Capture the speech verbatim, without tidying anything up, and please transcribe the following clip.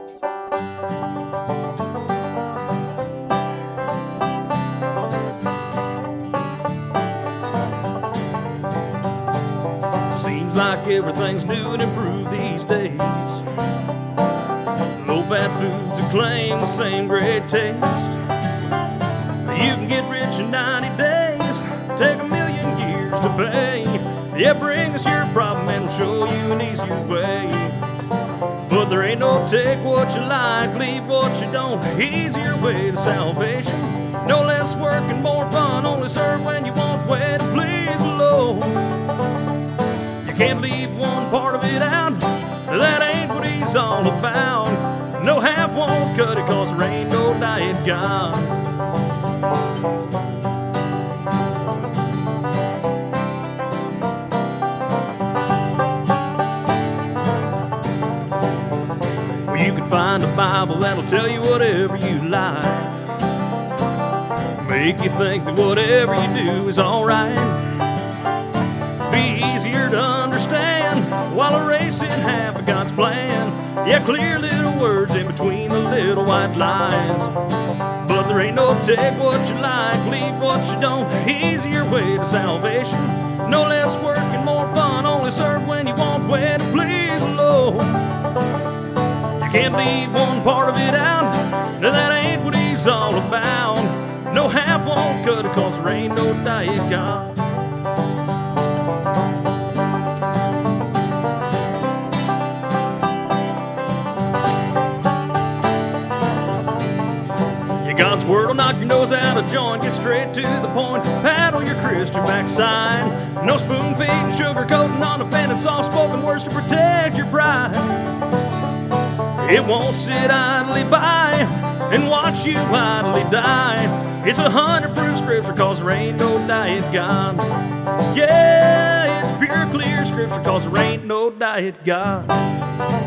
Seems like everything's new and improved these days. Low-fat foods that claim the same great taste. You can get rich in ninety days, take a million years to pay. Yeah, bring us your problem and we'll show you an easier way. But there ain't no take what you like, leave what you don't. Easier way to salvation. No less work and more fun, only serve when you want, when to please the Lord. You can't leave one part of it out, that ain't what he's all about. No half won't cut it, cause there ain't no diet God. Well, you can find a Bible that'll tell you whatever you like, make you think that whatever you do is alright, be easier to understand while erasing half of God's plan. Yeah, clear little words in between the little white lines. But there ain't no take what you like, leave what you don't. Easier way to salvation. No less work and more fun, only serve when you want, when to please the Lord. You can't leave one part of it out, that ain't what he's all about. No half won't cut it, cause there ain't no diet God. God's word will knock your nose out of joint. Get straight to the point, paddle your Christian backside. No spoon feeding, sugar coating on offended, soft-spoken words to protect your pride. It won't sit idly by and watch you idly die. It's a hundred proof scripture, cause there ain't no diet God. Yeah, it's pure clear scripture, cause there ain't no diet God.